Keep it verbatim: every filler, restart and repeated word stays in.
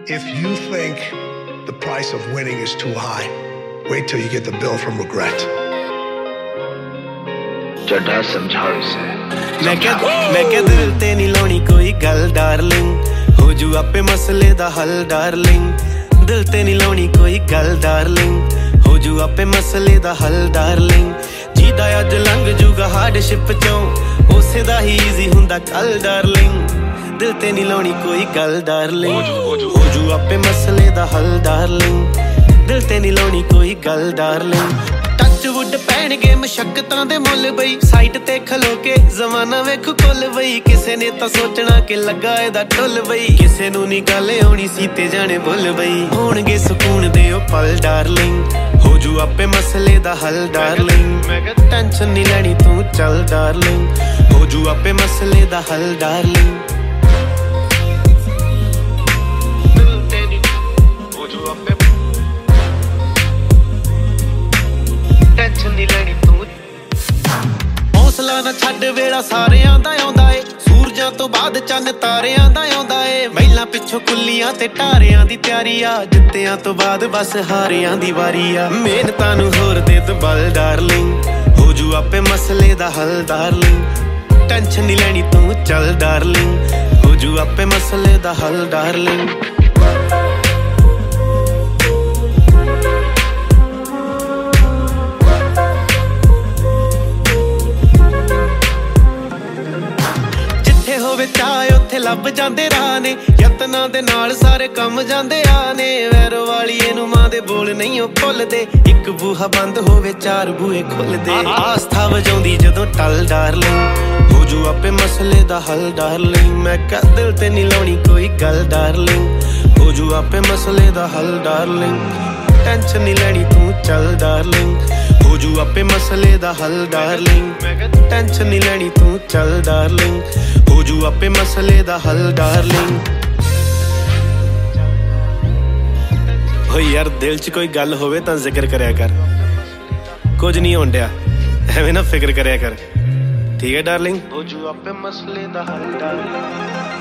If you think the price of winning is too high, wait till you get the bill from regret. चढ़ा समझाओ इसे। मैं क्या मैं क्या दिल ते नहीं लानी कोई गल डार्लिंग, हो जू आपे मसले दा हल डार्लिंग। दिल ते नहीं लानी कोई गल डार्लिंग, हो जू आपे मसले दा हल डार्लिंग। जीदा अज लंघ जूगा हार्डशिप चों, उसे दा ही ईजी हुंदा कल डार्लिंग। दिल ते नहीं लानी कोई गल डार्लिंग, हो जू आपे मसले दा हल डार्लिंग। दिल ते नहीं लानी कोई गल डार्लिंग। वुड पैणगे मशक्कतां दे मुल बई, साइड ते खलो के जमाना वेख कुल बई। किसे ने तां सोचना कि लगा एदा ढुल बई, किसे नूं नी गल आउणी सी ते जाने भुल बई। होणगे सुकून दे ओ पल डार्लिंग, हो जू आपे मसले दा हल डार्लिंग। मैं कह टेंशन नी लैनी तू चल डार्लिंग, हो जू आपे मसले दा हल डार्लिंग। हौसला ना छड्ड वेला सारियां दा आउंदा ए, सूरजां तो बाद चंद तारियां दा आउंदा ए। महिलां पिछों कुल्लियां ते टारियां दी तैयारी आ, जित्तियां तो बाद बस हारियां दी वारी आ। मेहनतां नूं होर दे तू बल डार्लिंग, हो जू आपे मसले दा हल डार्लिंग। टेंशन नी लैनी तू चल डार्लिंग, हो जू आपे मसले दा हल डार्लिंग। ਹੋਵੇ ਚਾਹ ਉੱਥੇ ਲੱਭ ਜਾਂਦੇ ਰਾਹ ਨੇ, ਯਤਨਾਂ ਦੇ ਨਾਲ ਸਾਰੇ ਕੰਮ ਜਾਂਦੇ ਆ ਨੇ। ਵੈਰੋ ਵਾਲੀ ਇਹਨੂੰ ਮਾਂ ਦੇ ਬੋਲ ਨਹੀਂ ਉਹ ਭੁੱਲਦੇ, ਇੱਕ ਬੂਹਾ ਬੰਦ ਹੋਵੇ ਚਾਰ ਬੂਹੇ ਖੁੱਲਦੇ। ਆਸਥਾ ਵਜਾਉਂਦੀ ਜਦੋਂ ਟਲ ਡਾਰਲਿੰਗ, ਹੋ ਜੂ ਆਪੇ ਮਸਲੇ ਦਾ ਹੱਲ ਡਾਰਲਿੰਗ। ਮੈਂ ਕਹ ਦਿਲ ਤੇ ਨਹੀਂ ਲਾਉਣੀ ਕੋਈ ਗੱਲ ਡਾਰਲਿੰਗ, ਹੋ ਜੂ ਆਪੇ ਮਸਲੇ ਦਾ ਹੱਲ ਡਾਰਲਿੰਗ। ਟੈਨਸ਼ਨ ਨਹੀਂ ਲੈਣੀ ਤੂੰ ਚੱਲ ਡਾਰਲਿੰਗ, ਹੋ ਜੂ ਆਪੇ ਮਸਲੇ ਦਾ ਹੱਲ ਡਾਰਲਿੰਗ। ਮੈਂ ਕਹ ਟੈਨਸ਼ਨ ਨਹੀਂ ਲੈਣੀ ਤੂੰ ਚੱਲ ਡਾਰਲਿੰਗ, ਹੋ ਜੂ ਆਪੇ ਮਸਲੇ ਦਾ ਹੱਲ ਡਾਰਲਿੰਗ। ਹੋ ਯਾਰ ਦਿਲ 'ਚ ਕੋਈ ਗੱਲ ਹੋਵੇ ਤਾਂ ਜ਼ਿਕਰ ਕਰਿਆ ਕਰ, ਕੁਝ ਨਹੀਂ ਹੋਣ ਡਿਆ ਐਵੇਂ ਨਾ ਫਿਕਰ ਕਰਿਆ ਕਰ, ਠੀਕ ਹੈ ਡਾਰਲਿੰਗ। ਹੋ ਜੂ ਆਪੇ ਮਸਲੇ ਦਾ ਹੱਲ ਡਾਰਲਿੰਗ।